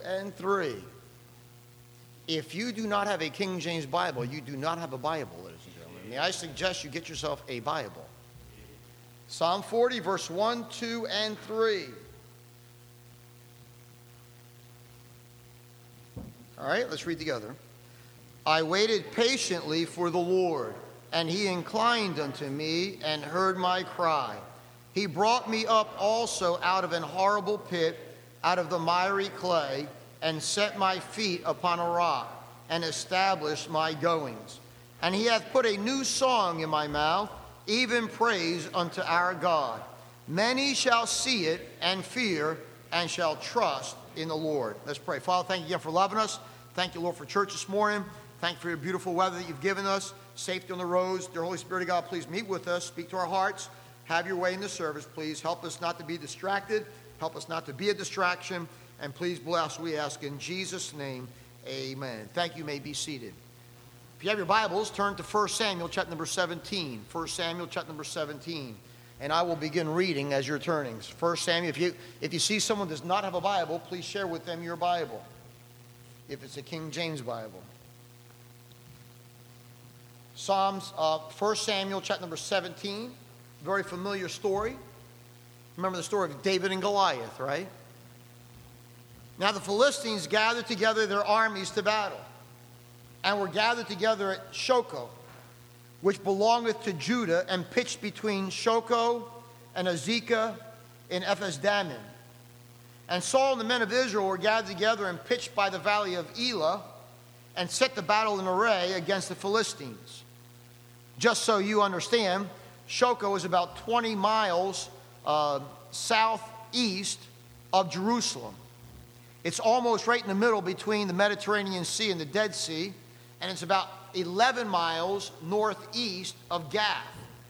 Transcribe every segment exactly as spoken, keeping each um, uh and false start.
and three. If you do not have a King James Bible, you do not have a Bible, ladies and gentlemen. May I suggest you get yourself a Bible. Psalm forty, verse one, two, and three. All right, let's read together. I waited patiently for the Lord, and he inclined unto me and heard my cry. He brought me up also out of an horrible pit, out of the miry clay, and set my feet upon a rock, and established my goings. And he hath put a new song in my mouth, even praise unto our God. Many shall see it and fear, and shall trust in the Lord. Let's pray. Father, thank you again for loving us. Thank you, Lord, for church this morning. Thank you for your beautiful weather that you've given us. Safety on the roads. Dear Holy Spirit of God, please meet with us. Speak to our hearts. Have your way in the service, please. Help us not to be distracted. Help us not to be a distraction. And please bless, we ask in Jesus' name, amen. Thank you. You may be seated. If you have your Bibles, turn to First Samuel chapter number seventeen. First Samuel chapter number seventeen. And I will begin reading as you're turning. First Samuel, if you, if you see someone does not have a Bible, please share with them your Bible. If it's a King James Bible. Psalms, uh, First Samuel chapter number seventeen. Very familiar story. Remember the story of David and Goliath, right? Now the Philistines gathered together their armies to battle, and were gathered together at Shochoh, which belongeth to Judah, and pitched between Shochoh and Azekah in Ephes-dammim. And Saul and the men of Israel were gathered together and pitched by the valley of Elah, and set the battle in array against the Philistines. Just so you understand, Shochoh is about twenty miles uh, southeast of Jerusalem. It's almost right in the middle between the Mediterranean Sea and the Dead Sea, and it's about eleven miles northeast of Gath.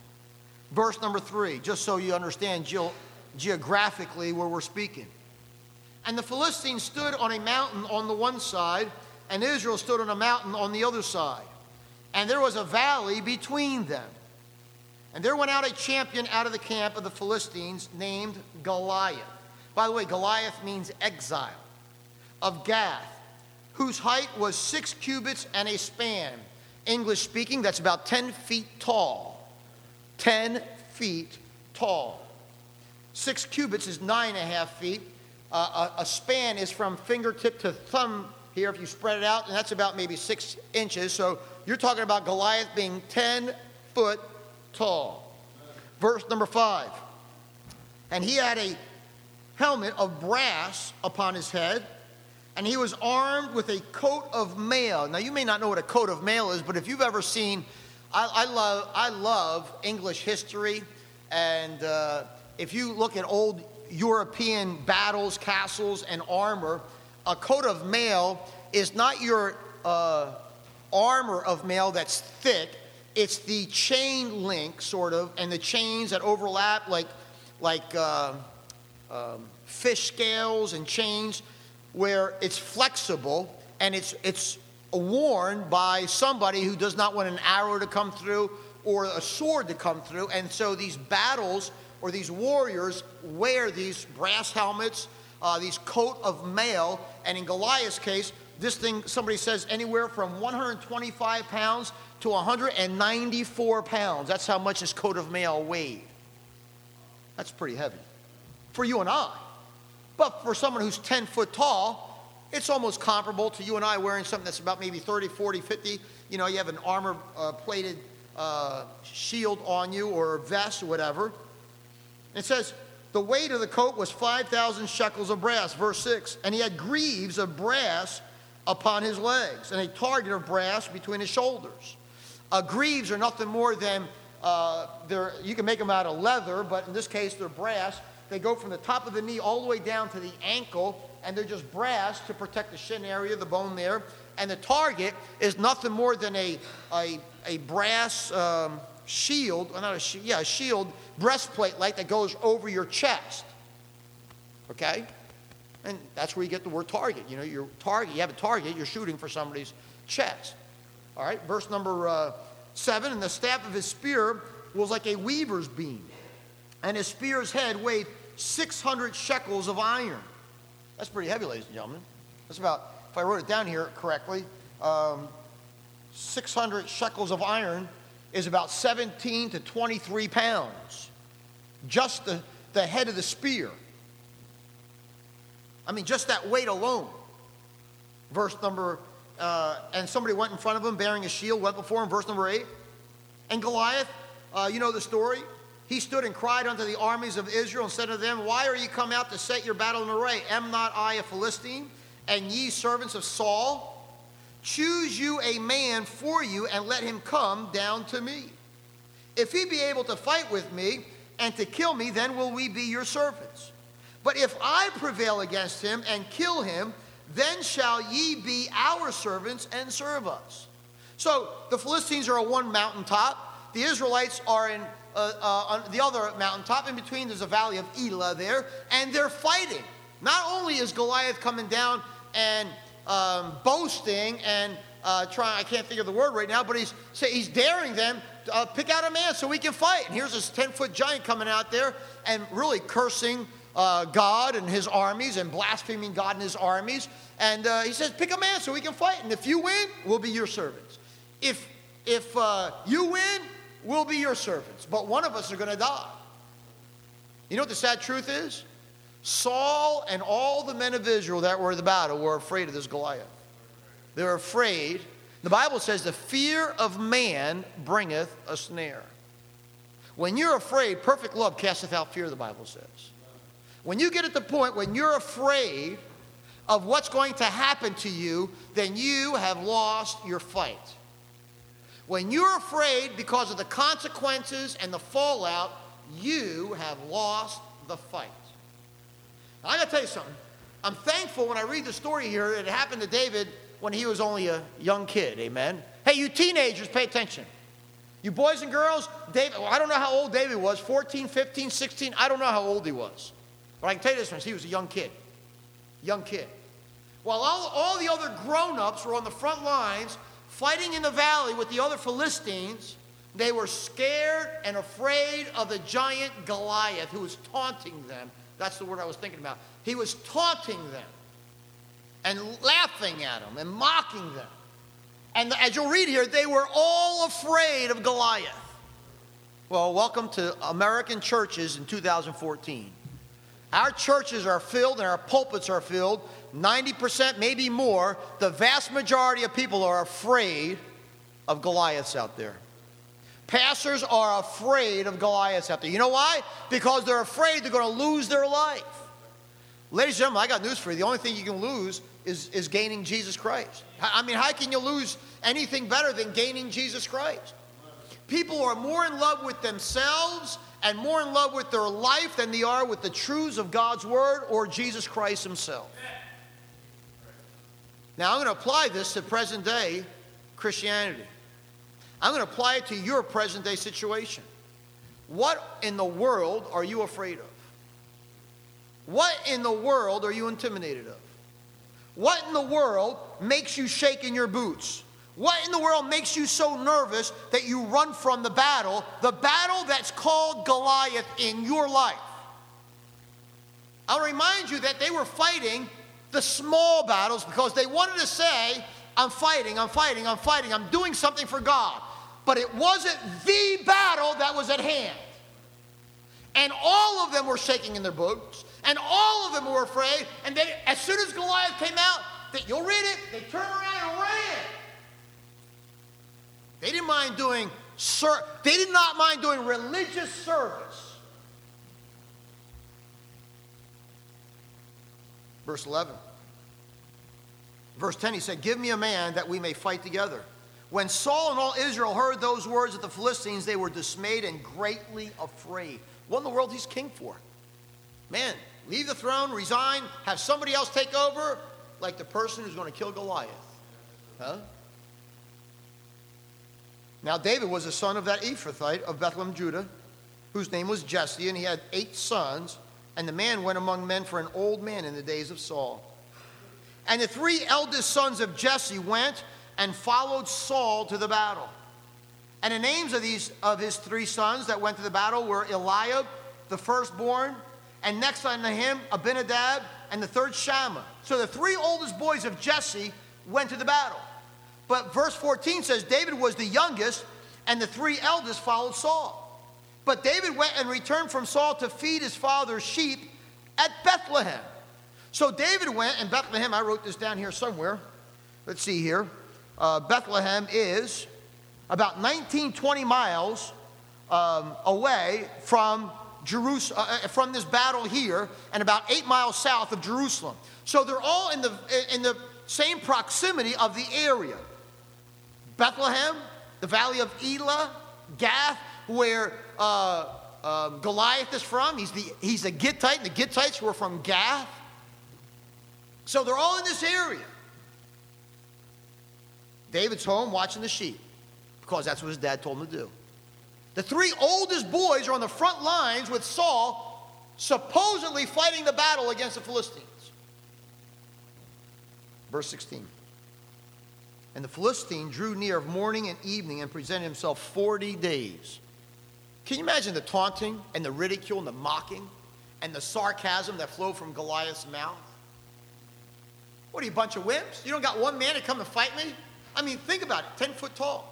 Verse number three, just so you understand ge- geographically where we're speaking. And the Philistines stood on a mountain on the one side, and Israel stood on a mountain on the other side. And there was a valley between them. And there went out a champion out of the camp of the Philistines named Goliath. By the way, Goliath means exile. Of Gath, whose height was six cubits and a span. English speaking, that's about ten feet tall. Ten feet tall. Six cubits is nine and a half feet. Uh, a, a span is from fingertip to thumb here if you spread it out, and that's about maybe six inches. So you're talking about Goliath being ten foot tall. Verse number five. And he had a helmet of brass upon his head, and he was armed with a coat of mail. Now, you may not know what a coat of mail is, but if you've ever seen, I, I love I love English history, and uh, if you look at old European battles, castles, and armor, a coat of mail is not your uh, armor of mail that's thick. It's the chain link, sort of, and the chains that overlap, like like uh, um, fish scales and chains, where it's flexible and it's it's worn by somebody who does not want an arrow to come through or a sword to come through. And so these battles or these warriors wear these brass helmets, uh, these coat of mail. And in Goliath's case, this thing, somebody says, anywhere from one hundred twenty-five pounds to one hundred ninety-four pounds. That's how much his coat of mail weighed. That's pretty heavy for you and I. But for someone who's ten foot tall, it's almost comparable to you and I wearing something that's about maybe thirty, forty, fifty. You know, you have an armor uh, plated uh, shield on you or vest or whatever. It says, the weight of the coat was five thousand shekels of brass, verse six. And he had greaves of brass upon his legs and a target of brass between his shoulders. Uh, greaves are nothing more than, uh, they're, you can make them out of leather, but in this case they're brass. They go from the top of the knee all the way down to the ankle, and they're just brass to protect the shin area, the bone there. And the target is nothing more than a a, a brass um, shield, well, not a shield, yeah, a shield, breastplate like that goes over your chest. Okay? And that's where you get the word target. You know, your target, you have a target, you're shooting for somebody's chest. All right, verse number uh, seven, and the staff of his spear was like a weaver's beam, and his spear's head weighed six hundred shekels of iron. That's pretty heavy, ladies and gentlemen. That's about, if I wrote it down here correctly, um, six hundred shekels of iron is about seventeen to twenty-three pounds. Just the, the head of the spear. I mean, just that weight alone. Verse number, uh, and somebody went in front of him bearing a shield, went before him, verse number eight. And Goliath, uh, you know the story. He stood and cried unto the armies of Israel and said to them, why are ye come out to set your battle in array? Am not I a Philistine, and ye servants of Saul? Choose you a man for you, and let him come down to me. If he be able to fight with me, and to kill me, then will we be your servants. But if I prevail against him, and kill him, then shall ye be our servants, and serve us. So, the Philistines are on one mountaintop. The Israelites are in uh, uh, on the other mountaintop. In between, there's a valley of Elah there, and they're fighting. Not only is Goliath coming down and um, boasting and uh, trying, I can't think of the word right now, but he's he's daring them to uh, pick out a man so we can fight. And here's this ten-foot giant coming out there and really cursing uh, God and his armies and blaspheming God and his armies. And uh, he says, pick a man so we can fight. And if you win, we'll be your servants. If, if uh, you win, we'll be your servants. But one of us are going to die. You know what the sad truth is? Saul and all the men of Israel that were in the battle were afraid of this Goliath. They were afraid. The Bible says the fear of man bringeth a snare. When you're afraid, perfect love casteth out fear, the Bible says. When you get at the point when you're afraid of what's going to happen to you, then you have lost your fight. When you're afraid because of the consequences and the fallout, you have lost the fight. Now, I got to tell you something. I'm thankful when I read the story here that it happened to David when he was only a young kid. Amen. Hey, you teenagers, pay attention. You boys and girls, David, well, I don't know how old David was, fourteen, fifteen, sixteen. I don't know how old he was. But I can tell you this much, he was a young kid. Young kid. While all, all the other grown-ups were on the front lines fighting in the valley with the other Philistines, they were scared and afraid of the giant Goliath who was taunting them. That's the word I was thinking about. He was taunting them and laughing at them and mocking them. And as you'll read here, they were all afraid of Goliath. Well, welcome to American churches in two thousand fourteen. Our churches are filled and our pulpits are filled. ninety percent, maybe more, the vast majority of people are afraid of Goliaths out there. Pastors are afraid of Goliaths out there. You know why? Because they're afraid they're going to lose their life. Ladies and gentlemen, I got news for you. The only thing you can lose is, is gaining Jesus Christ. I mean, how can you lose anything better than gaining Jesus Christ? People are more in love with themselves and more in love with their life than they are with the truths of God's Word or Jesus Christ himself. Now, I'm going to apply this to present-day Christianity. I'm going to apply it to your present-day situation. What in the world are you afraid of? What in the world are you intimidated of? What in the world makes you shake in your boots? What in the world makes you so nervous that you run from the battle, the battle that's called Goliath in your life? I'll remind you that they were fighting the small battles because they wanted to say, I'm fighting, I'm fighting, I'm fighting, I'm doing something for God. But it wasn't the battle that was at hand. And all of them were shaking in their boots, and all of them were afraid, and they, as soon as Goliath came out, they, you'll read it, they turned around and ran. They didn't mind doing, ser- they did not mind doing religious service. Verse eleven. Verse ten, he said, give me a man that we may fight together. When Saul and all Israel heard those words of the Philistines, they were dismayed and greatly afraid. What in the world he's king for? Man, leave the throne, resign, have somebody else take over, like the person who's going to kill Goliath. Huh? Now, David was the son of that Ephrathite of Bethlehem, Judah, whose name was Jesse, and he had eight sons, and the man went among men for an old man in the days of Saul. And the three eldest sons of Jesse went and followed Saul to the battle. And the names of these of his three sons that went to the battle were Eliab, the firstborn, and next unto him Abinadab, and the third Shammah. So the three oldest boys of Jesse went to the battle. But verse fourteen says David was the youngest, and the three eldest followed Saul. But David went and returned from Saul to feed his father's sheep at Bethlehem. So David went, and Bethlehem, I wrote this down here somewhere. Let's see here. Uh, Bethlehem is about nineteen, twenty miles um, away from Jerusalem, uh, from this battle here, and about eight miles south of Jerusalem. So they're all in the in the same proximity of the area. Bethlehem, the valley of Elah, Gath, where uh, uh, Goliath is from. He's the he's a Gittite, and the Gittites were from Gath. So they're all in this area. David's home watching the sheep, because that's what his dad told him to do. The three oldest boys are on the front lines with Saul, supposedly fighting the battle against the Philistines. Verse sixteen. And the Philistine drew near morning and evening and presented himself forty days. Can you imagine the taunting and the ridicule and the mocking and the sarcasm that flowed from Goliath's mouth? What are you, a bunch of wimps? You don't got one man to come and fight me? I mean, think about it, ten foot tall.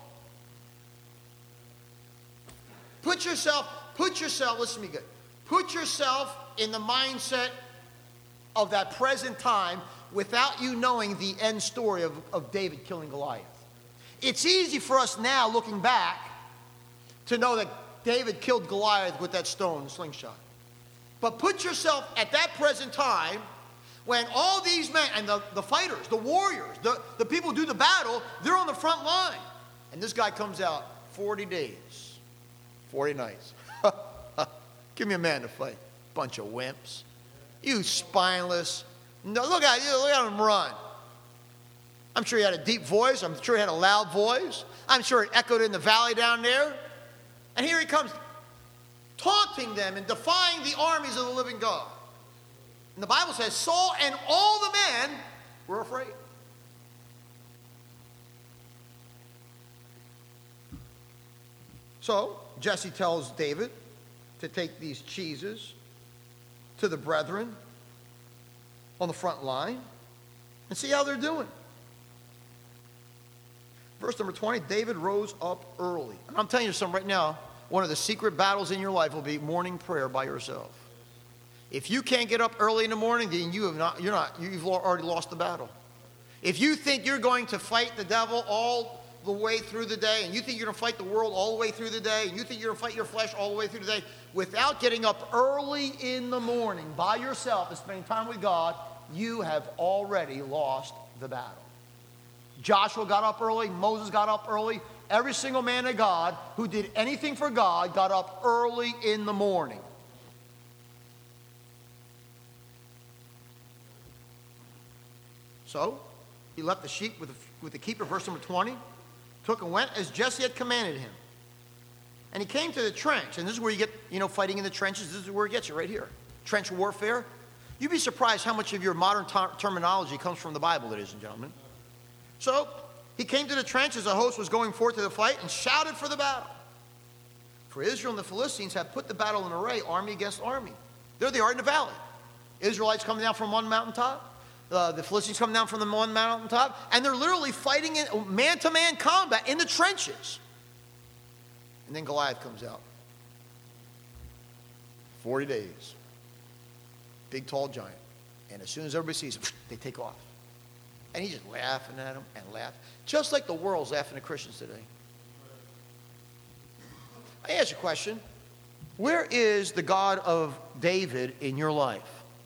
Put yourself, put yourself, listen to me good. Put yourself in the mindset of that present time without you knowing the end story of, of David killing Goliath. It's easy for us now, looking back, to know that David killed Goliath with that stone slingshot. But put yourself at that present time when all these men, and the, the fighters, the warriors, the, the people who do the battle, they're on the front line. And this guy comes out forty days, forty nights. Give me a man to fight. Bunch of wimps. You spineless. No, look at, look at him run. I'm sure he had a deep voice. I'm sure he had a loud voice. I'm sure it echoed in the valley down there. And here he comes, taunting them and defying the armies of the living God. And the Bible says Saul and all the men were afraid. So Jesse tells David to take these cheeses to the brethren on the front line and see how they're doing. Verse number twenty, David rose up early. I'm telling you something right now, one of the secret battles in your life will be morning prayer by yourself. If you can't get up early in the morning, then you have not, you're not, you've already lost the battle. If you think you're going to fight the devil all the way through the day, and you think you're going to fight the world all the way through the day, and you think you're going to fight your flesh all the way through the day, without getting up early in the morning by yourself and spending time with God, you have already lost the battle. Joshua got up early, Moses got up early. Every single man of God who did anything for God got up early in the morning. So he left the sheep with the, with the keeper, verse number twenty, took and went as Jesse had commanded him. And he came to the trench, and this is where you get, you know, fighting in the trenches. This is where it gets you, right here. Trench warfare. You'd be surprised how much of your modern ter- terminology comes from the Bible, ladies and gentlemen. So he came to the trench as the host was going forth to the fight and shouted for the battle. For Israel and the Philistines have put the battle in array, army against army. There they are in the valley. Israelites coming down from one mountaintop. Uh, the Philistines come down from the one mountaintop, and they're literally fighting in man-to-man combat in the trenches. And then Goliath comes out. Forty days. Big, tall giant. And as soon as everybody sees him, they take off. And he's just laughing at them and laughing. Just like the world's laughing at Christians today. I ask you a question. Where is the God of David in your life?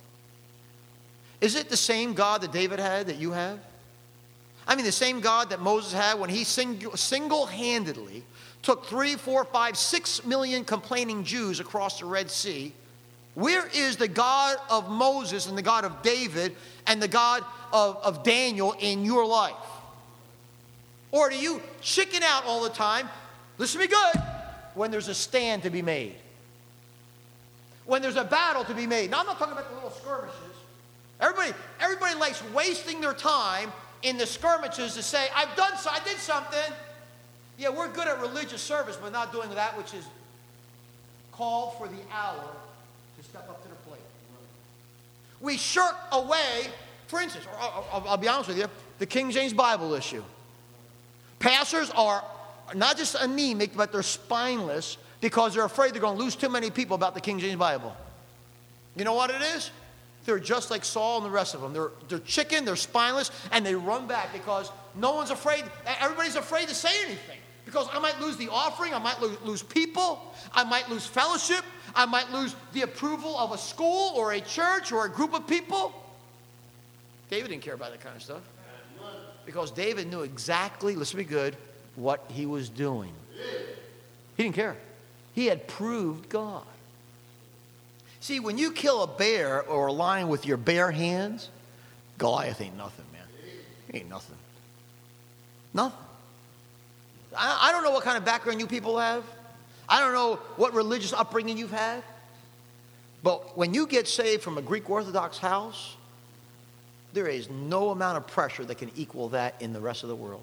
Is it the same God that David had that you have? I mean, the same God that Moses had when he sing- single-handedly took three, four, five, six million complaining Jews across the Red Sea. Where is the God of Moses and the God of David and the God of, of Daniel in your life? Or do you chicken out all the time, listen to me good, when there's a stand to be made? When there's a battle to be made. Now, I'm not talking about the little skirmishes. Everybody, everybody likes wasting their time in the skirmishes to say, I've done so, I did something. Yeah, we're good at religious service, but not doing that which is called for the hour to step up to the plate. We shirk away, for instance, I'll, I'll, I'll be honest with you, the King James Bible issue. Pastors are not just anemic, but they're spineless because they're afraid they're going to lose too many people about the King James Bible. You know what it is? They're just like Saul and the rest of them. They're, they're chicken, they're spineless, and they run back because no one's afraid. Everybody's afraid to say anything because I might lose the offering, I might lose, lose people, I might lose fellowship, I might lose the approval of a school or a church or a group of people. David didn't care about that kind of stuff because David knew exactly, listen to me good, what he was doing. He didn't care. He had proved God. See, when you kill a bear or a lion with your bare hands, Goliath ain't nothing, man. He ain't nothing. Nothing. I, I don't know what kind of background you people have. I don't know what religious upbringing you've had. But when you get saved from a Greek Orthodox house, there is no amount of pressure that can equal that in the rest of the world.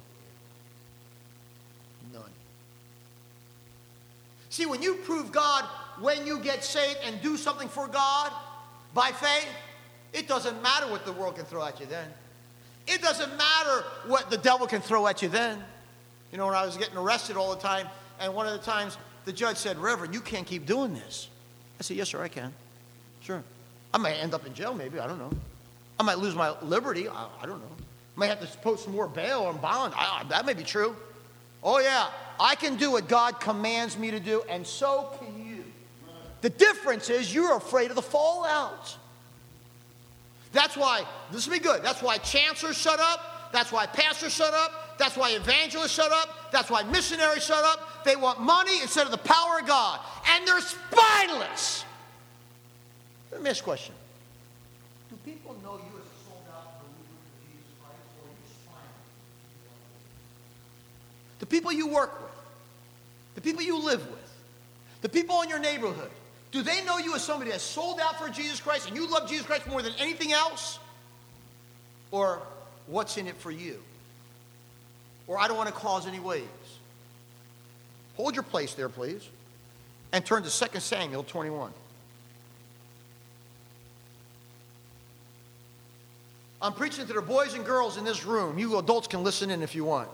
None. See, when you prove God, when you get saved and do something for God by faith, it doesn't matter what the world can throw at you then. It doesn't matter what the devil can throw at you then. You know, when I was getting arrested all the time, and one of the times the judge said, Reverend, you can't keep doing this. I said, yes, sir, I can. Sure. I might end up in jail maybe, I don't know. I might lose my liberty, I, I don't know. I might have to post some more bail and bond. I, that may be true. Oh, yeah, I can do what God commands me to do, and so can you. The difference is you're afraid of the fallout. That's why, this will be good, that's why chancellors shut up, that's why pastors shut up, that's why evangelists shut up, that's why missionaries shut up. They want money instead of the power of God. And they're spineless. Let me ask a question. Do people know you as a sold-out believer of Jesus Christ, or are you spineless? The people you work with, the people you live with, the people in your neighborhood, do they know you as somebody that's sold out for Jesus Christ and you love Jesus Christ more than anything else? Or what's in it for you? Or I don't want to cause any waves. Hold your place there, please, and turn to Second Samuel twenty-one. I'm preaching to the boys and girls in this room. You adults can listen in if you want.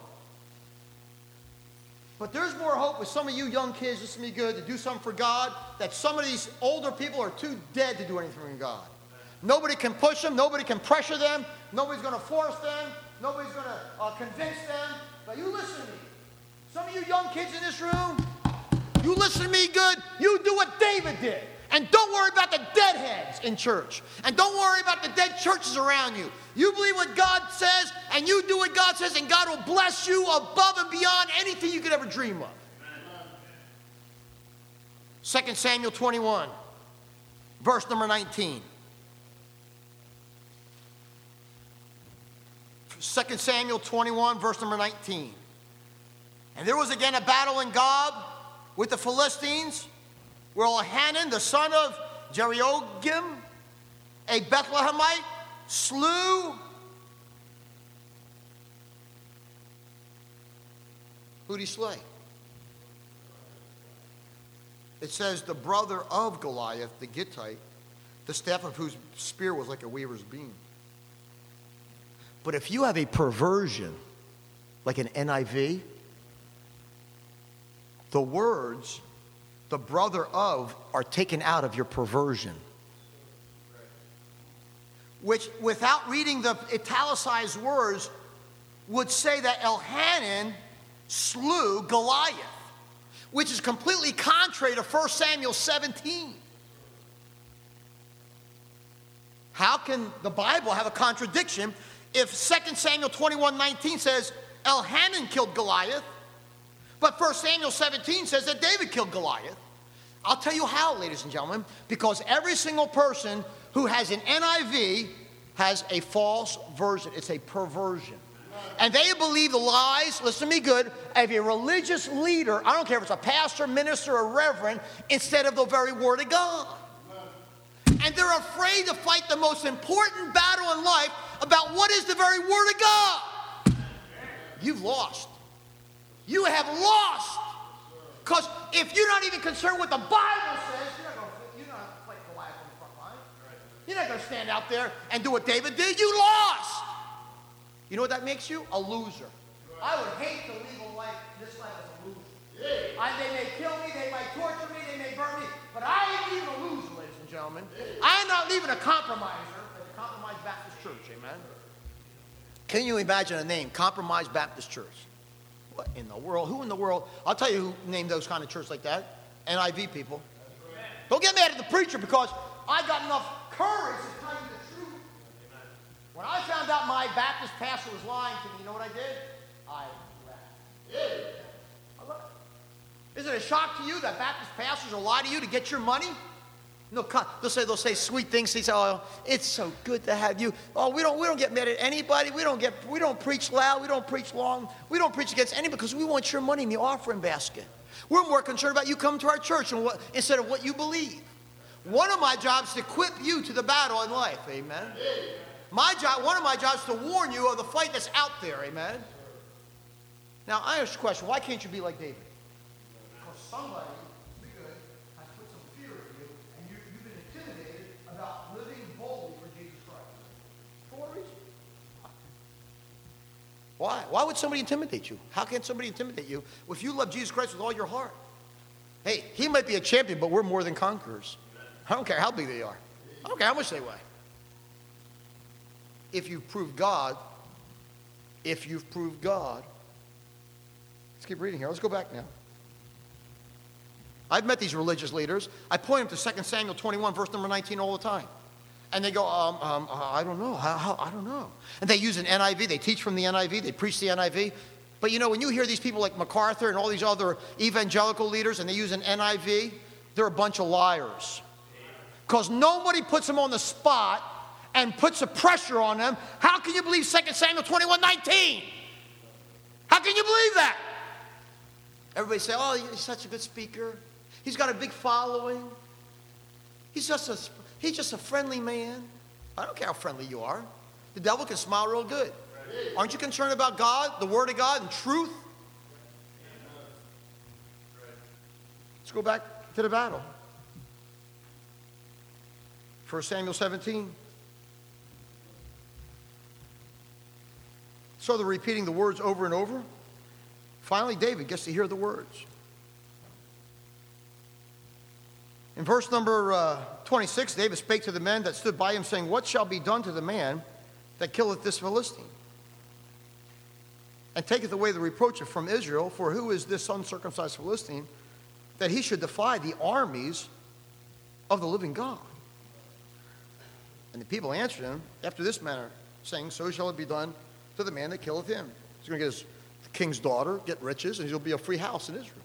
But there's more hope with some of you young kids, listen to me good, to do something for God, that some of these older people are too dead to do anything for God. Nobody can push them. Nobody can pressure them. Nobody's going to force them. Nobody's going to uh, convince them. But you listen to me. Some of you young kids in this room, you listen to me good. You do what David did. And don't worry about the deadheads in church. And don't worry about the dead churches around you. You believe what God says, and you do what God says, and God will bless you above and beyond anything you could ever dream of. Second Samuel twenty-one, verse number nineteen. Second Samuel twenty-one, verse number nineteen. And there was again a battle in Gob with the Philistines, where Elhanan, the son of Jeroham, a Bethlehemite, slew who did he slay? It says the brother of Goliath, the Gittite, the staff of whose spear was like a weaver's beam. But if you have a perversion, like an N I V, the words, the brother of, are taken out of your perversion. Which, without reading the italicized words, would say that Elhanan slew Goliath, which is completely contrary to First Samuel seventeen. How can the Bible have a contradiction if Second Samuel twenty-one nineteen says Elhanan killed Goliath, but First Samuel seventeen says that David killed Goliath? I'll tell you how, ladies and gentlemen, because every single person who has an N I V has a false version. It's a perversion. And they believe the lies, listen to me good, of a religious leader, I don't care if it's a pastor, minister, or reverend, instead of the very word of God. And they're afraid to fight the most important battle in life about what is the very word of God. You've lost. You have lost. Because if you're not even concerned with the Bible says, you're not going to fight Goliath on the front line. You're not going to stand out there and do what David did. You lost. You know what that makes you? A loser. I would hate to leave a life, this life as a loser. I, they may kill me, they might torture me, they may burn me, but I ain't leaving a loser, ladies and gentlemen. I'm not leaving a compromiser at the Compromised Baptist Church, amen? Can you imagine a name, Compromised Baptist Church? What in the world? Who in the world? I'll tell you who named those kind of churches like that. N I V people. Don't get mad at the preacher because I got enough courage to tell you the truth. When I found out my Baptist pastor was lying to me, you know what I did? I laughed. Is it a shock to you that Baptist pastors will lie to you to get your money? No, they'll say they'll say sweet things. They say, "Oh, it's so good to have you." Oh, we don't we don't get mad at anybody. We don't get we don't preach loud. We don't preach long. We don't preach against anybody because we want your money in the offering basket. We're more concerned about you coming to our church and what, instead of what you believe. One of my jobs is to equip you to the battle in life. Amen. My job, one of my jobs is to warn you of the fight that's out there. Amen. Now I ask the question: why can't you be like David? Because somebody good has put some fear in you, and you, you've been intimidated about living boldly for Jesus Christ. For what reason? Why? Why would somebody intimidate you? How can somebody intimidate you if you love Jesus Christ with all your heart? Hey, he might be a champion, but we're more than conquerors. I don't care how big they are. I don't care how much they weigh. If you've proved God, if you've proved God, let's keep reading here. Let's go back now. I've met these religious leaders. I point them to Second Samuel twenty-one, verse number nineteen all the time. And they go, um, um, uh, I don't know. How, how, I don't know. And they use an N I V. They teach from the N I V. They preach the N I V. But you know, when you hear these people like MacArthur and all these other evangelical leaders and they use an N I V, they're a bunch of liars. Because nobody puts them on the spot and puts a pressure on them. How can you believe Second Samuel twenty-one, nineteen? How can you believe that? Everybody say, oh, he's such a good speaker. He's got a big following. He's just a, he's just a friendly man. I don't care how friendly you are. The devil can smile real good. Aren't you concerned about God, the Word of God, and truth? Let's go back to the battle. First Samuel seventeen. So they're repeating the words over and over. Finally, David gets to hear the words. In verse number uh, twenty-six, David spake to the men that stood by him, saying, what shall be done to the man that killeth this Philistine? And taketh away the reproach from Israel, for who is this uncircumcised Philistine, that he should defy the armies of the living God? And the people answered him after this manner, saying, so shall it be done to the man that killeth him. He's going to get his king's daughter, get riches, and he'll be a free house in Israel.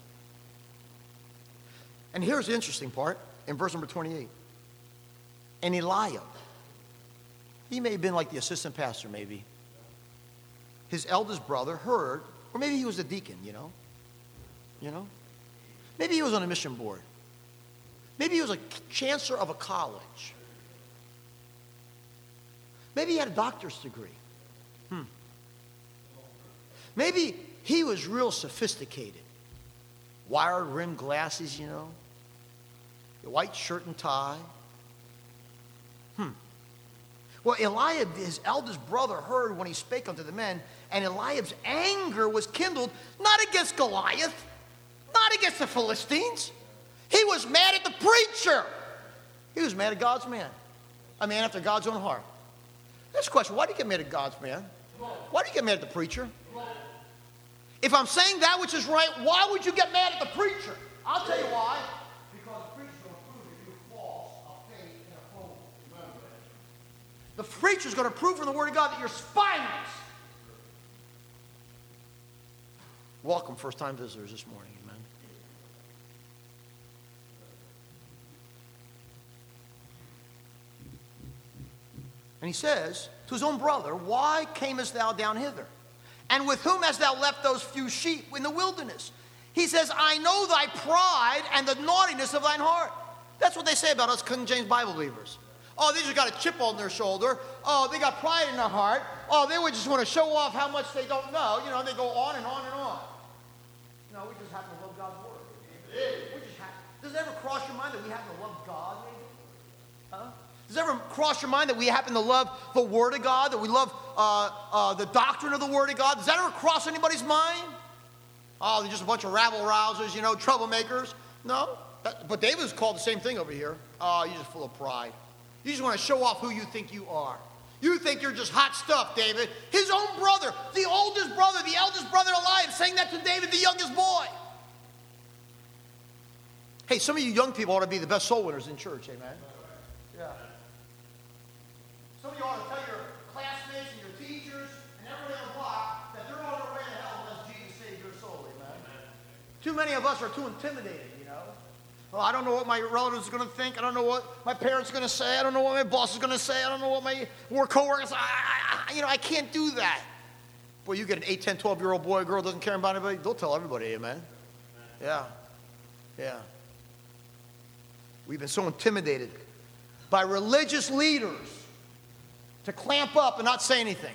And here's the interesting part in verse number twenty-eight. And Eliab, he may have been like the assistant pastor, maybe. His eldest brother heard, or maybe he was a deacon, you know. You know? Maybe he was on a mission board. Maybe he was a chancellor of a college. Maybe he had a doctor's degree. Hmm. Maybe he was real sophisticated. Wired rimmed glasses, you know. A white shirt and tie. Hmm. Well, Eliab, his eldest brother, heard when he spake unto the men, and Eliab's anger was kindled, not against Goliath, not against the Philistines. He was mad at the preacher. He was mad at God's man. A man after God's own heart. This question, why do you get mad at God's man? Why do you get mad at the preacher? If I'm saying that which is right, why would you get mad at the preacher? I'll tell you why. Because the preacher's going to prove that you're false of faith and a hope. The preacher's going to prove from the Word of God that you're spineless. Welcome, first-time visitors this morning. Amen. And he says to his own brother, why camest thou down hither? And with whom hast thou left those few sheep in the wilderness? He says, I know thy pride and the naughtiness of thine heart. That's what they say about us King James Bible believers. Oh, they just got a chip on their shoulder. Oh, they got pride in their heart. Oh, they would just want to show off how much they don't know. You know, they go on and on and on. No, we just happen to love God's word. We just have, does it ever cross your mind that we happen to love God, maybe? Huh? Does it ever cross your mind that we happen to love the Word of God, that we love uh, uh, the doctrine of the Word of God? Does that ever cross anybody's mind? Oh, they're just a bunch of rabble-rousers, you know, troublemakers. No. That, but David's called the same thing over here. Oh, you're just full of pride. You just want to show off who you think you are. You think you're just hot stuff, David. His own brother, the oldest brother, the eldest brother alive, saying that to David, the youngest boy. Hey, some of you young people ought to be the best soul winners in church, amen? Yeah. Some of you ought to tell your classmates and your teachers and everybody on the block that they're on their way to hell unless Jesus saves your soul, amen? Too many of us are too intimidated, you know? Well, I don't know what my relatives are going to think. I don't know what my parents are going to say. I don't know what my boss is going to say. I don't know what my work coworkers. I, I, you know, I can't do that. Boy, you get an eight, ten, twelve-year-old boy or girl doesn't care about anybody, they'll tell everybody, amen? Yeah. Yeah. We've been so intimidated by religious leaders to clamp up and not say anything.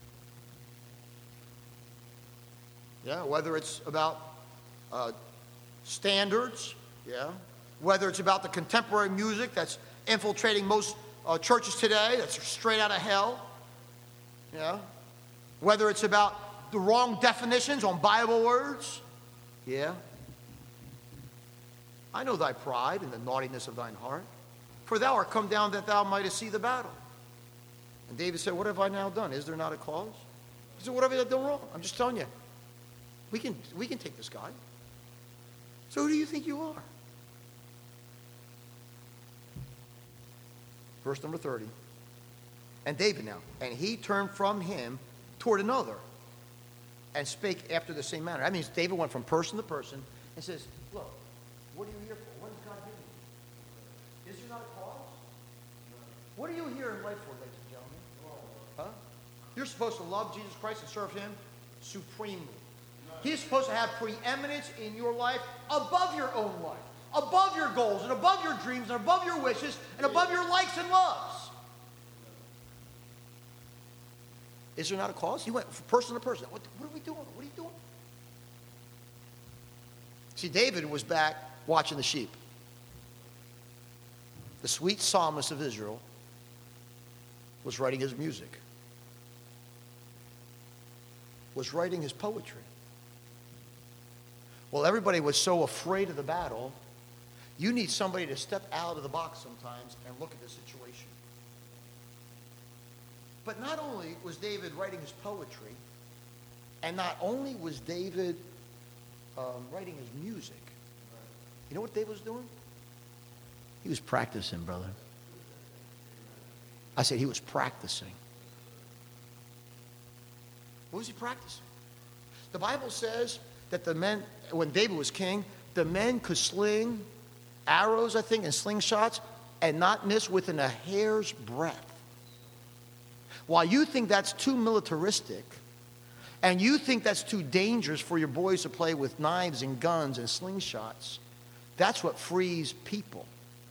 Yeah, whether it's about uh, standards, yeah, whether it's about the contemporary music that's infiltrating most uh, churches today, that's straight out of hell, yeah, whether it's about the wrong definitions on Bible words, yeah. I know thy pride and the naughtiness of thine heart, for thou art come down that thou mightest see the battle. And David said, what have I now done? Is there not a cause? He said, what have I done wrong? I'm just telling you. We can, we can take this guy. So who do you think you are? Verse number thirty. And David now, and he turned from him toward another and spake after the same manner. That means David went from person to person and says, look, what are you here for? What has God given you? Is there not a cause? What are you here in life for, ladies and gentlemen? Huh? You're supposed to love Jesus Christ and serve him supremely. He's supposed to have preeminence in your life above your own life, above your goals and above your dreams and above your wishes and above your likes and loves. Is there not a cause? He went from person to person. What, what are we doing? What are you doing? See, David was back watching the sheep. The sweet psalmist of Israel was writing his music, was writing his poetry. Well, everybody was so afraid of the battle, you need somebody to step out of the box sometimes and look at the situation. But not only was David writing his poetry, and not only was David um, writing his music, you know what David was doing? He was practicing, brother. I said he was practicing. What was he practicing? The Bible says that the men, when David was king, the men could sling arrows, I think, and slingshots and not miss within a hair's breadth. While you think that's too militaristic, and you think that's too dangerous for your boys to play with knives and guns and slingshots, that's what frees people.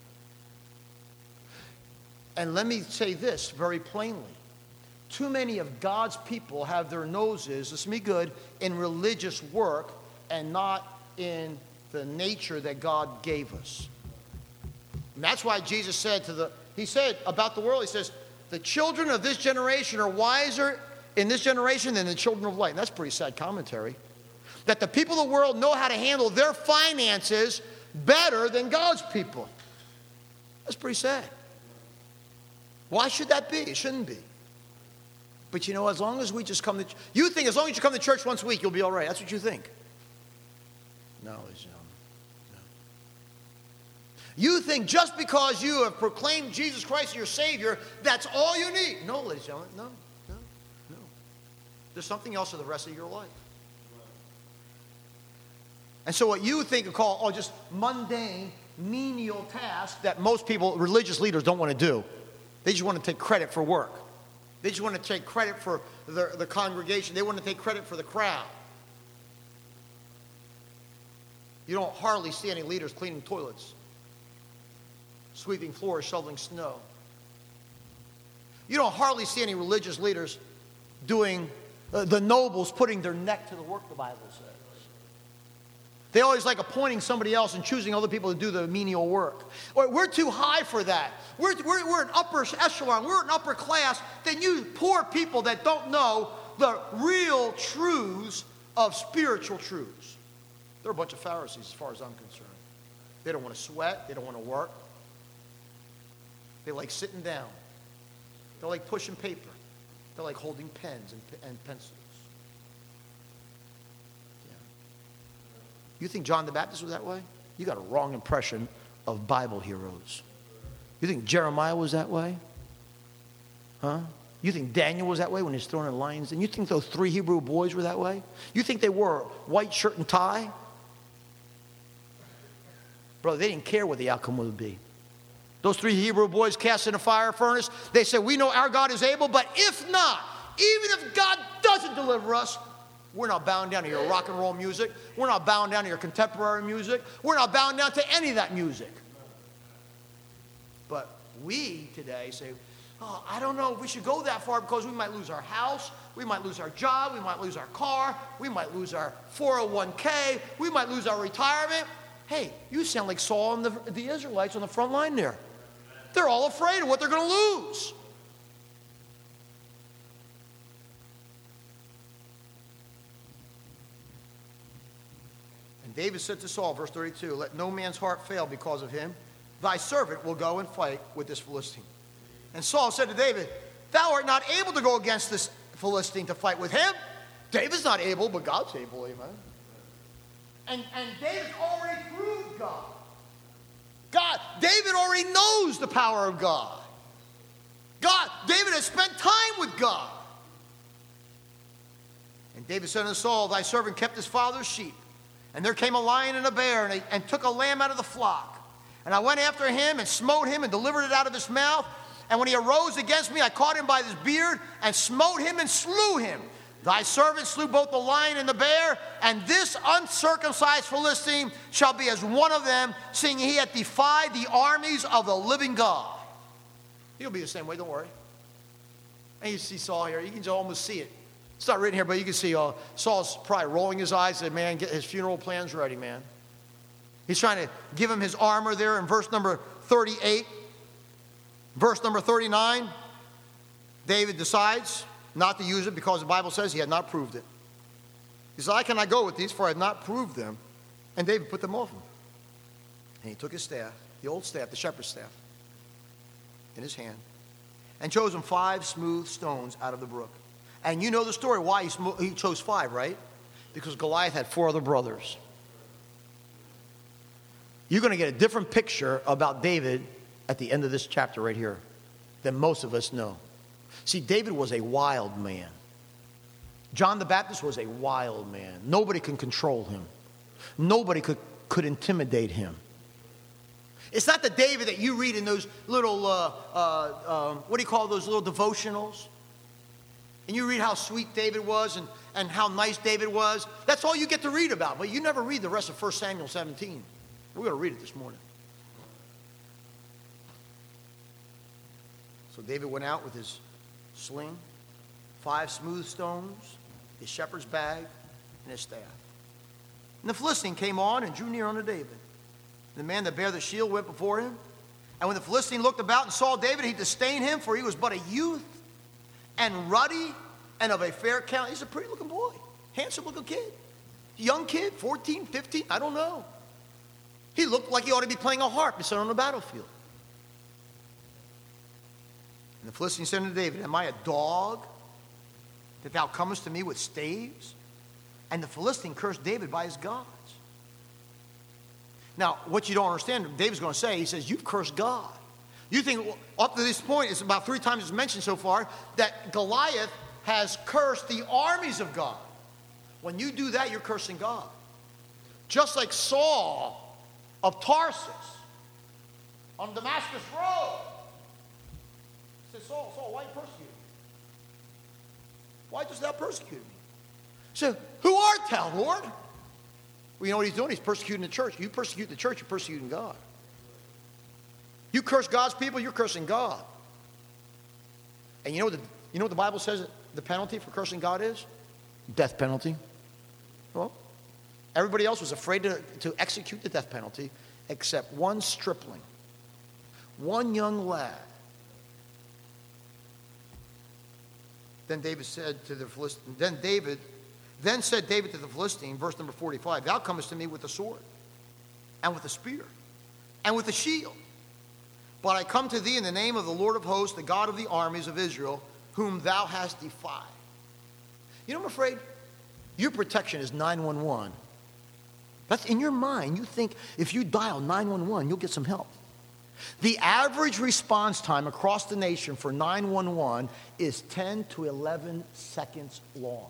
And let me say this very plainly. Too many of God's people have their noses, listen to me good, in religious work and not in the nature that God gave us. And that's why Jesus said to the, he said about the world, he says, the children of this generation are wiser in this generation than the children of light. And that's pretty sad commentary. That the people of the world know how to handle their finances better than God's people. That's pretty sad. Why should that be? It shouldn't be. But you know, as long as we just come to, you think as long as you come to church once a week, you'll be all right. That's what you think. No, ladies and gentlemen. No. You think just because you have proclaimed Jesus Christ as your Savior, that's all you need. No, ladies and gentlemen. No, no, no. There's something else for the rest of your life. And so what you think of call, oh, just mundane, menial tasks that most people, religious leaders, don't want to do. They just want to take credit for work. They just want to take credit for the, the congregation. They want to take credit for the crowd. You don't hardly see any leaders cleaning toilets, sweeping floors, shoveling snow. You don't hardly see any religious leaders doing, uh, the nobles putting their neck to the work, the Bible says. They always like appointing somebody else and choosing other people to do the menial work. Or we're too high for that. We're, we're, we're an upper echelon. We're an upper class than you poor people that don't know the real truths of spiritual truths. They're a bunch of Pharisees as far as I'm concerned. They don't want to sweat. They don't want to work. They like sitting down. They like pushing paper. They like holding pens and, and pencils. Yeah. You think John the Baptist was that way? You got a wrong impression of Bible heroes. You think Jeremiah was that way? Huh? You think Daniel was that way when he was thrown in lions? And you think those three Hebrew boys were that way? You think they wore white shirt and tie? Brother, they didn't care what the outcome would be. Those three Hebrew boys cast in a fire furnace, they said, we know our God is able, but if not, even if God doesn't deliver us, we're not bound down to your rock and roll music. We're not bound down to your contemporary music. We're not bound down to any of that music. But we today say, oh, I don't know if we should go that far because we might lose our house, we might lose our job, we might lose our car, we might lose our four oh one k, we might lose our retirement. Hey, you sound like Saul and the, the Israelites on the front line there. They're all afraid of what they're going to lose. And David said to Saul, verse thirty-two, let no man's heart fail because of him. Thy servant will go and fight with this Philistine. And Saul said to David, thou art not able to go against this Philistine to fight with him. David's not able, but God's able, amen. And, and David's already proved God. God, David already knows the power of God. God, David has spent time with God. And David said unto Saul, thy servant kept his father's sheep. And there came a lion and a bear, and, they, and took a lamb out of the flock. And I went after him and smote him and delivered it out of his mouth. And when he arose against me, I caught him by his beard and smote him and slew him. Thy servant slew both the lion and the bear, and this uncircumcised Philistine shall be as one of them, seeing he hath defied the armies of the living God. He'll be the same way, don't worry. And you see Saul here. You can almost see it. It's not written here, but you can see uh, Saul's probably rolling his eyes, said, man, get his funeral plans ready, man. He's trying to give him his armor there in verse number thirty-eight. Verse number thirty-nine, David decides not to use it because the Bible says he had not proved it. He said, I cannot go with these, for I have not proved them. And David put them off him. And he took his staff, the old staff, the shepherd's staff, in his hand, and chose him five smooth stones out of the brook. And you know the story why he, sm- he chose five, right? Because Goliath had four other brothers. You're going to get a different picture about David at the end of this chapter right here than most of us know. See, David was a wild man. John the Baptist was a wild man. Nobody can control him. Nobody could, could intimidate him. It's not the David that you read in those little, uh, uh, um, what do you call those little devotionals? And you read how sweet David was and, and how nice David was. That's all you get to read about. But you never read the rest of First Samuel seventeen. We're going to read it this morning. So David went out with his sling, five smooth stones, his shepherd's bag, and his staff. And the Philistine came on and drew near unto David. The man that bare the shield went before him. And when the Philistine looked about and saw David, he disdained him, for he was but a youth and ruddy and of a fair countenance. He's a pretty looking boy, handsome looking kid. Young kid, fourteen, fifteen, I don't know. He looked like he ought to be playing a harp instead on the battlefield. And the Philistine said unto David, am I a dog that thou comest to me with staves? And the Philistine cursed David by his gods. Now, what you don't understand, David's going to say, he says, you've cursed God. You think, well, up to this point, it's about three times it's mentioned so far, that Goliath has cursed the armies of God. When you do that, you're cursing God. Just like Saul of Tarsus on Damascus Road. He said, Saul, Saul, why are you persecuting me? Why dost thou persecute me? He said, who art thou, Lord? Well, you know what he's doing? He's persecuting the church. You persecute the church, you're persecuting God. You curse God's people, you're cursing God. And you know what the, you know what the Bible says the penalty for cursing God is? Death penalty. Well, Everybody else was afraid to, to execute the death penalty except one stripling, one young lad. Then David said to the Philistine, then David, then said David to the Philistine, verse number forty-five, thou comest to me with a sword, and with a spear, and with a shield. But I come to thee in the name of the Lord of hosts, the God of the armies of Israel, whom thou hast defied. You know, I'm afraid your protection is nine one one. That's in your mind. You think if you dial nine one one, you'll get some help. The average response time across the nation for nine one one is ten to eleven seconds long.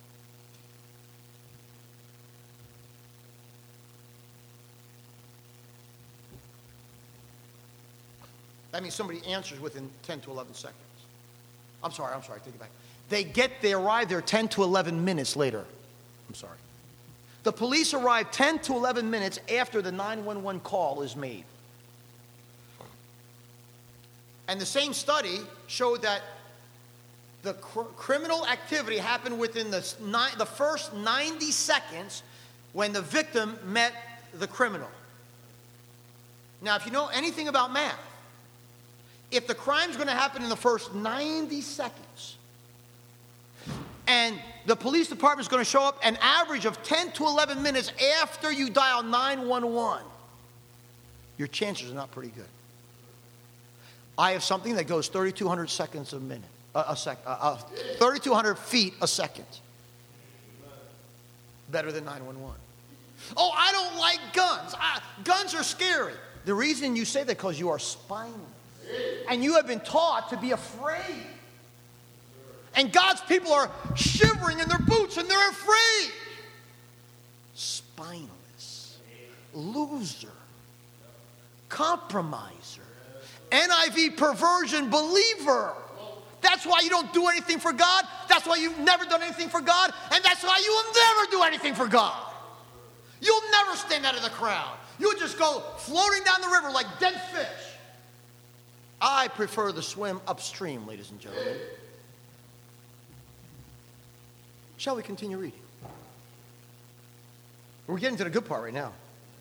That means somebody answers within ten to eleven seconds. I'm sorry, I'm sorry, take it back. They get, they arrive there ten to eleven minutes later. I'm sorry. The police arrive ten to eleven minutes after the nine one one call is made. And the same study showed that the cr- criminal activity happened within the, ni- the first ninety seconds when the victim met the criminal. Now, if you know anything about math, if the crime's going to happen in the first ninety seconds, and the police department is going to show up an average of ten to eleven minutes after you dial nine one one, your chances are not pretty good. I have something that goes thirty-two hundred seconds a minute, uh, a sec, uh, uh, thirty-two hundred feet a second. Better than nine one one. Oh, I don't like guns. I, guns are scary. The reason you say that because you are spineless. And you have been taught to be afraid. And God's people are shivering in their boots and they're afraid. Spineless. Loser. Compromiser. N I V perversion believer. That's why you don't do anything for God. That's why you've never done anything for God. And that's why you will never do anything for God. You'll never stand out of the crowd. You'll just go floating down the river like dead fish. I prefer to swim upstream, ladies and gentlemen. Shall we continue reading? We're getting to the good part right now.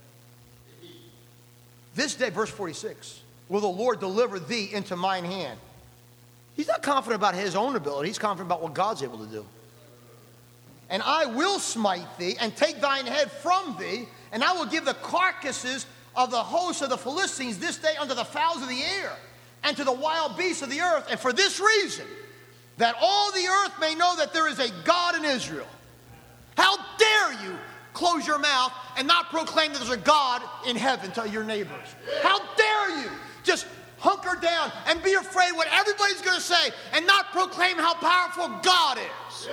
This day, verse forty-six, will the Lord deliver thee into mine hand. He's not confident about his own ability. He's confident about what God's able to do. And I will smite thee and take thine head from thee, and I will give the carcasses of the hosts of the Philistines this day unto the fowls of the air and to the wild beasts of the earth. And for this reason, that all the earth may know that there is a God in Israel. How dare you close your mouth and not proclaim that there's a God in heaven to your neighbors? How dare you just hunker down and be afraid what everybody's going to say and not proclaim how powerful God is?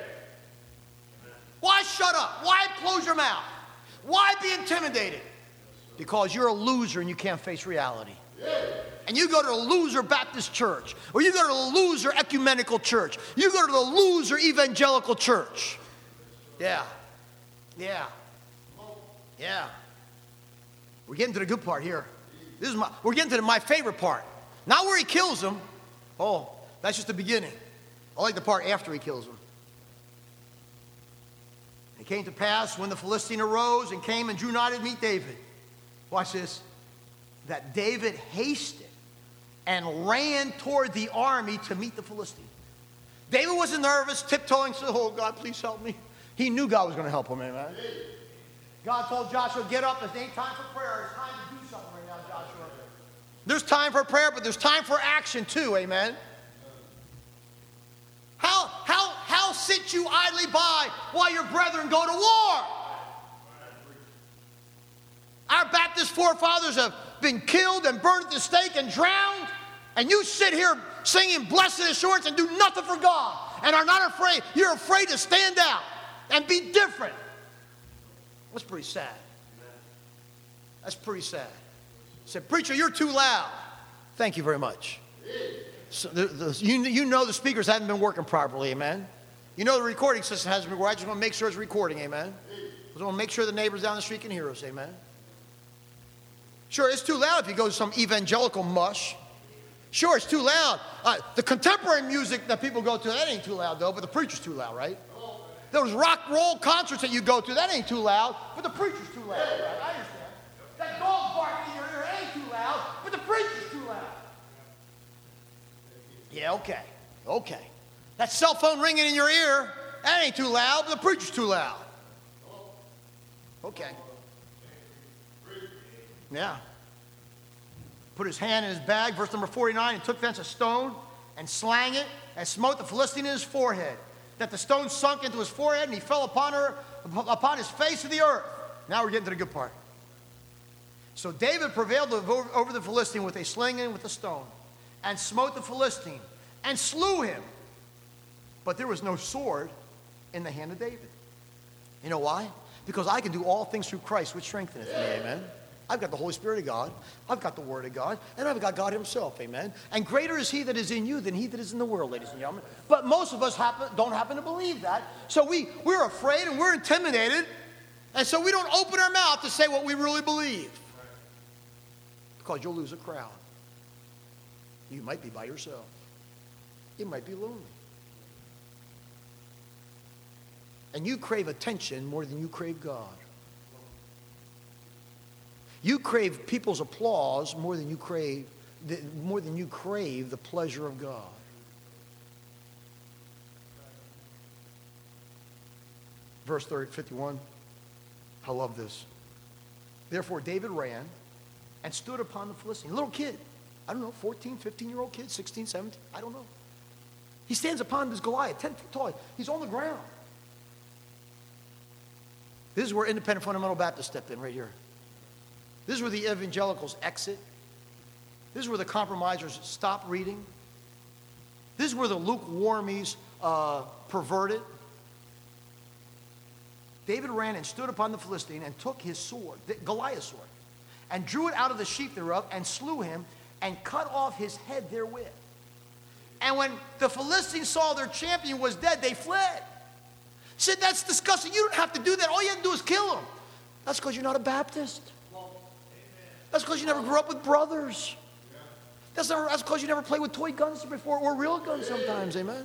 Why shut up? Why close your mouth? Why be intimidated? Because you're a loser and you can't face reality. And you go to the loser Baptist church, or you go to the loser ecumenical church, you go to the loser evangelical church. Yeah. Yeah. Yeah. We're getting to the good part here. This is my, we're getting to the, my favorite part. Not where he kills them. Oh, that's just the beginning. I like the part after he kills them. It came to pass when the Philistine arose and came and drew nigh to meet David. Watch this. That David hasted and ran toward the army to meet the Philistine. David wasn't nervous, tiptoeing, said, oh, God, please help me. He knew God was going to help him, amen. God told Joshua, get up. It ain't time for prayer. It's time to do something right now, Joshua. There's time for prayer, but there's time for action too, amen. How, how, how sit you idly by while your brethren go to war? Our Baptist forefathers have been killed and burned at the stake and drowned, and you sit here singing blessed assurance and do nothing for God and are not afraid. You're afraid to stand out and be different. That's pretty sad. That's pretty sad. Said, preacher, you're too loud. Thank you very much. So the, the, you, you know the speakers haven't been working properly, amen. You know the recording system hasn't been working. I just want to make sure it's recording, amen. I just want to make sure the neighbors down the street can hear us, amen. Sure, it's too loud if you go to some evangelical mush. Sure, it's too loud. Uh, the contemporary music that people go to, that ain't too loud, though, but the preacher's too loud, right? those rock roll concerts that you go to, that ain't too loud, but the preacher's too loud. Right? I understand. That dog barking in your ear ain't too loud, but the preacher's too loud. Yeah, okay. Okay. That cell phone ringing in your ear, that ain't too loud, but the preacher's too loud. Okay. Yeah. Put his hand in his bag, verse number forty-nine, and took thence a stone and slang it and smote the Philistine in his forehead, that the stone sunk into his forehead and he fell upon her, upon his face to the earth. Now we're getting to the good part. So David prevailed over, over the Philistine with a sling and with a stone, and smote the Philistine and slew him. But there was no sword in the hand of David. You know why? Because I can do all things through Christ, which strengtheneth me, amen? I've got the Holy Spirit of God. I've got the Word of God. And I've got God himself, amen? And greater is he that is in you than he that is in the world, ladies and gentlemen. But most of us happen, don't happen to believe that. So we, we're afraid and we're intimidated. And so we don't open our mouth to say what we really believe. Because you'll lose a crowd. You might be by yourself. You might be lonely. And you crave attention more than you crave God. You crave people's applause more than you crave more than you crave the pleasure of God. Verse fifty-one. I love this. Therefore David ran and stood upon the Philistine. A little kid. I don't know, fourteen, fifteen-year-old kid, sixteen, seventeen, I don't know. He stands upon this Goliath, ten feet tall. He's on the ground. This is where Independent Fundamental Baptists stepped in, right here. This is where the evangelicals exit. This is where the compromisers stop reading. This is where the lukewarmies uh, pervert it. David ran and stood upon the Philistine and took his sword, the Goliath's sword, and drew it out of the sheath thereof and slew him and cut off his head therewith. And when the Philistines saw their champion was dead, they fled. Said, that's disgusting. You don't have to do that. All you have to do is kill him. That's because you're not a Baptist. That's because you never grew up with brothers. That's never, that's because you never played with toy guns before, or real guns sometimes, amen?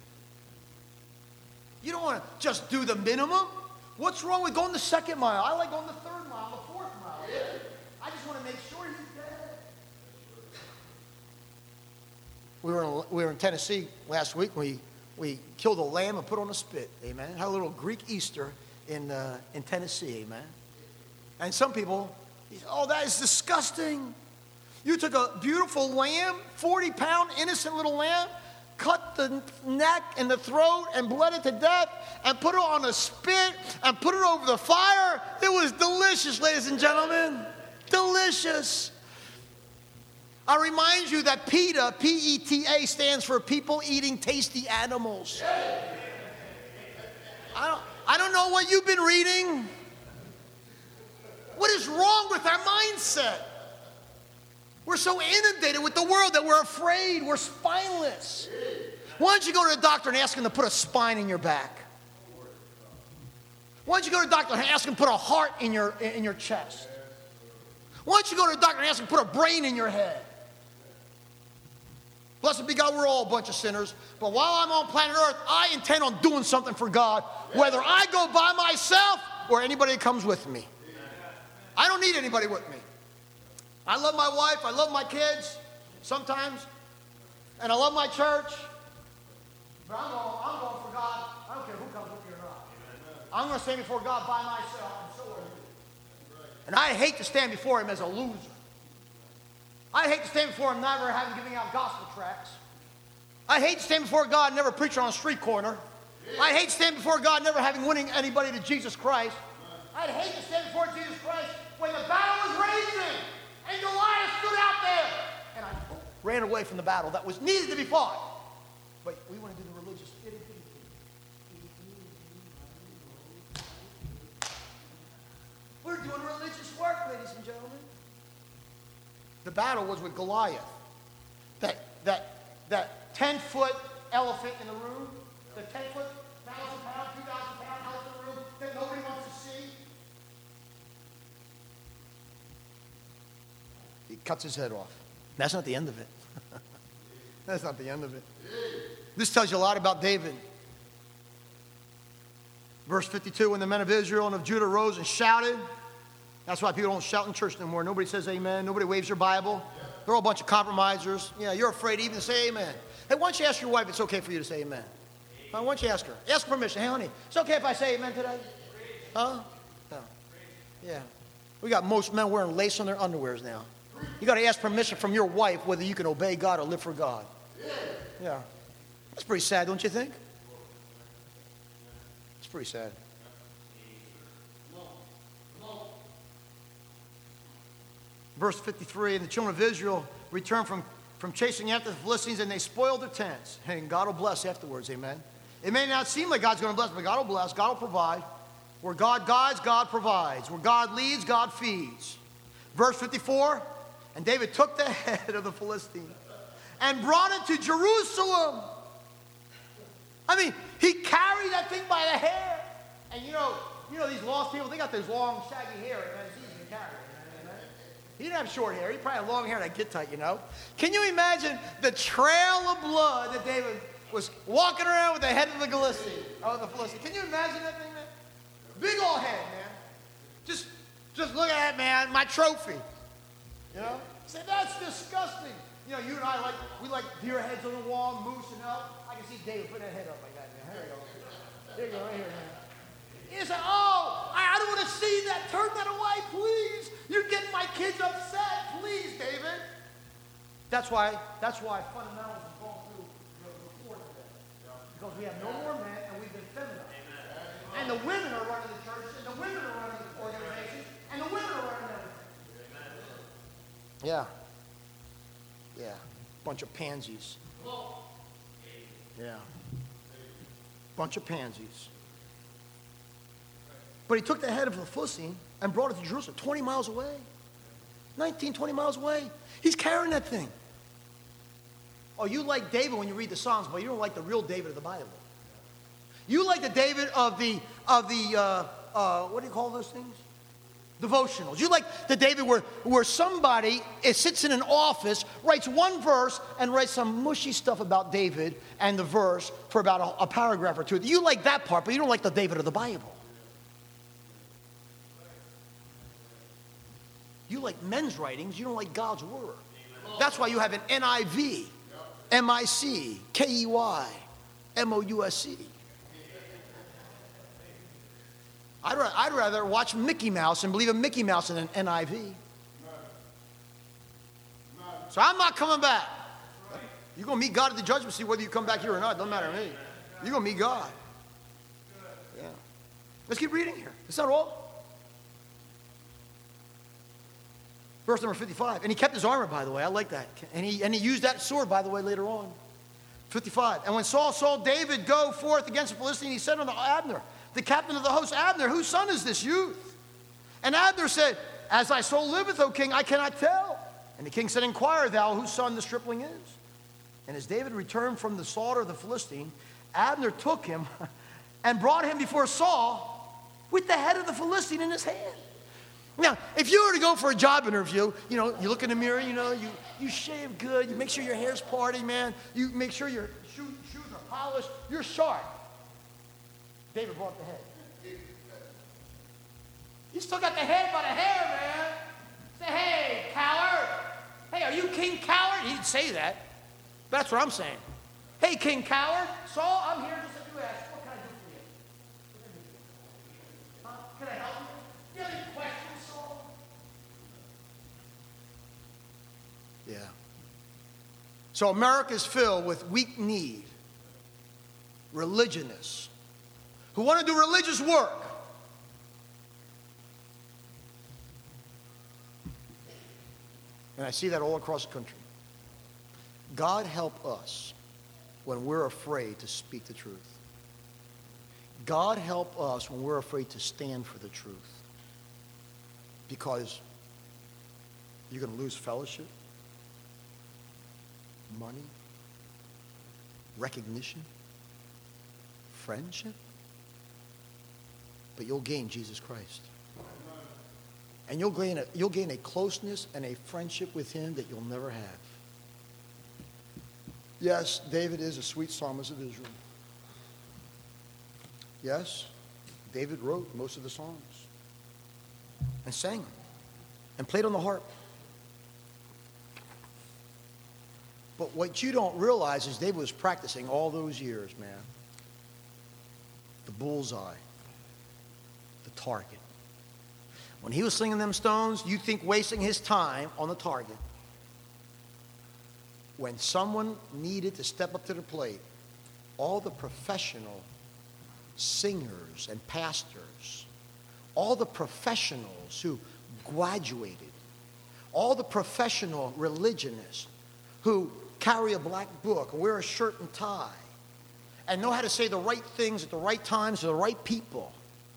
You don't want to just do the minimum. What's wrong with going the second mile? I like going the third mile, the fourth mile. I just want to make sure he's dead. We were in, we were in Tennessee last week. We we killed a lamb and put on a spit, amen. Had a little Greek Easter in uh, in Tennessee, amen. And some people, oh, that is disgusting. You took a beautiful lamb, forty pound innocent little lamb, cut the neck and the throat and bled it to death and put it on a spit and put it over the fire. It was delicious, ladies and gentlemen. Delicious. I remind you that PETA, P E T A, stands for people eating tasty animals. I don't, I don't know what you've been reading. What is wrong with our mindset? We're so inundated with the world that we're afraid. We're spineless. Why don't you go to the doctor and ask him to put a spine in your back? Why don't you go to the doctor and ask him to put a heart in your, in your chest? Why don't you go to the doctor and ask him to put a brain in your head? Blessed be God, we're all a bunch of sinners. But while I'm on planet Earth, I intend on doing something for God, whether I go by myself or anybody that comes with me. I don't need anybody with me. I love my wife, I love my kids, sometimes, and I love my church. But I'm going, I'm going for God. I don't care who comes with me or not. I'm going to stand before God by myself, and so are you. And I hate to stand before him as a loser. I hate to stand before him never having giving out gospel tracts. I hate to stand before God never preaching on a street corner. I hate to stand before God never having winning anybody to Jesus Christ. I'd hate to stand before Jesus Christ when the battle was raging and Goliath stood out there. And I ran away from the battle that was needed to be fought. But we want to do the religious. We're doing religious work, ladies and gentlemen. The battle was with Goliath. That that that ten-foot elephant in the room, the ten-foot, thousand pound, two thousand pound elephant in the room that nobody wants to see. He cuts his head off. That's not the end of it. That's not the end of it. This tells you a lot about David. Verse fifty-two, when the men of Israel and of Judah rose and shouted. That's why people don't shout in church no more. Nobody says amen. Nobody waves their Bible. They're all a bunch of compromisers. Yeah, you're afraid to even say amen. Hey, why don't you ask your wife if it's okay for you to say amen? Why don't you ask her? Ask permission. Hey, honey, it's okay if I say amen today? Huh? No. Yeah. We got most men wearing lace on their underwears now. You got to ask permission from your wife whether you can obey God or live for God. Yeah. That's pretty sad, don't you think? It's pretty sad. Verse fifty-three, and the children of Israel returned from, from chasing after the Philistines, and they spoiled their tents. And God will bless afterwards, amen. It may not seem like God's going to bless, but God will bless, God will provide. Where God guides, God provides. Where God leads, God feeds. Verse fifty-four, and David took the head of the Philistine and brought it to Jerusalem. I mean, he carried that thing by the hair. And you know, you know these lost people, they got this long, shaggy hair, and it's easy to carry. He didn't have short hair. He probably had long hair that get tight, you know. Can you imagine the trail of blood that David was walking around with the head of the Philistine? Oh, the Philistine. Can you imagine that thing, man? Big old head, man. Just, just look at that, man. My trophy. You know. Say that's disgusting. You know, you and I like we like deer heads on the wall, moose and elk. I can see David putting that head up like that, man. There you go. There you go, right here, man. He said, "Oh, I, I don't want to see that. Turn that away, please. You're getting my kids upset, please, David." That's why. That's why fundamentals have gone through the report today, because we have no more men and we've been feminized. Amen. And the women are running the church, and the women are running the organizations, and the women are running everything. Amen. Yeah. Yeah. Bunch of pansies. Yeah. Bunch of pansies. But he took the head of the Philistine and brought it to Jerusalem, twenty miles away. nineteen, twenty miles away. He's carrying that thing. Oh, you like David when you read the Psalms, but you don't like the real David of the Bible. You like the David of the, of the uh, uh, what do you call those things? Devotionals. You like the David where, where somebody is, sits in an office, writes one verse, and writes some mushy stuff about David and the verse for about a, a paragraph or two. You like that part, but you don't like the David of the Bible. You like men's writings, you don't like God's word. That's why you have an N I V, M I C, K E Y, M O U S C. I'd, ra- I'd rather watch Mickey Mouse and believe in Mickey Mouse than an N I V. So I'm not coming back. You're going to meet God at the judgment seat whether you come back here or not. It doesn't matter to me. You're going to meet God. Yeah. Let's keep reading here. Is that all? Verse number fifty-five. And he kept his armor, by the way. I like that. And he, and he used that sword, by the way, later on. fifty-five. And when Saul saw David go forth against the Philistine, he said unto Abner, the captain of the host, Abner, whose son is this youth? And Abner said, as thy soul liveth, O king, I cannot tell. And the king said, inquire thou whose son the stripling is. And as David returned from the slaughter of the Philistine, Abner took him and brought him before Saul with the head of the Philistine in his hand. Now, if you were to go for a job interview, you know, you look in the mirror, you know, you, you shave good, you make sure your hair's party, man. You make sure your shoe, shoes are polished. You're sharp. David brought the head. You still got the head by the hair, man. Say, hey, coward. Hey, are you King Coward? He didn't say that. But that's what I'm saying. Hey, King Coward. Saul, I'm here just as you asked. What can I do for you? Huh? Can I help you? Do you have any questions, Saul? Yeah. So America is filled with weak-kneed religionists who want to do religious work. And I see that all across the country. God help us when we're afraid to speak the truth. God help us when we're afraid to stand for the truth. Because you're going to lose fellowship, money, recognition, friendship, but you'll gain Jesus Christ. And you'll gain, a, you'll gain a closeness and a friendship with him that you'll never have. Yes, David is a sweet psalmist of Israel. Yes, David wrote most of the songs and sang them and played on the harp. But what you don't realize is David was practicing all those years, man. The bullseye, the target. When he was slinging them stones, you think wasting his time on the target. When someone needed to step up to the plate, all the professional singers and pastors, all the professionals who graduated, all the professional religionists who carry a black book, wear a shirt and tie, and know how to say the right things at the right times to the right people.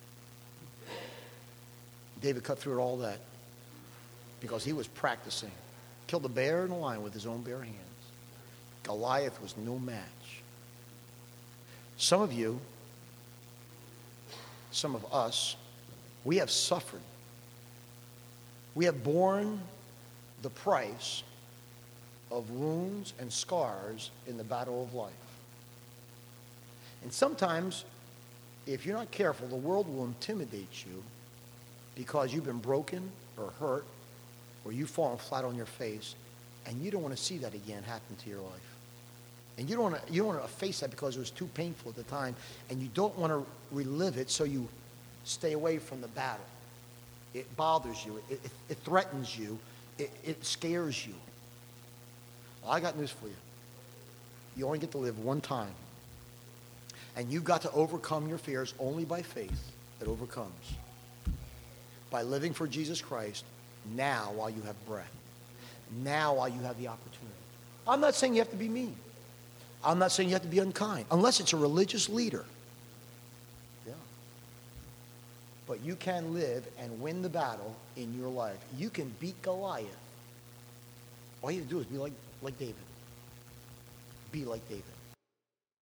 David cut through all that because he was practicing. Killed a bear and a lion with his own bare hands. Goliath was no match. Some of you, some of us, we have suffered. We have borne the price of wounds and scars in the battle of life. And sometimes, if you're not careful, the world will intimidate you because you've been broken or hurt or you've fallen flat on your face, and you don't want to see that again happen to your life. And you don't want to, you don't want to face that because it was too painful at the time, and you don't want to relive it, so you stay away from the battle. It bothers you. It, it, it threatens you. It, it scares you. Well, I got news for you. You only get to live one time. And you've got to overcome your fears only by faith that overcomes. By living for Jesus Christ now while you have breath. Now while you have the opportunity. I'm not saying you have to be mean. I'm not saying you have to be unkind. Unless it's a religious leader. Yeah. But you can live and win the battle in your life. You can beat Goliath. All you have to do is be like, like David. Be like David.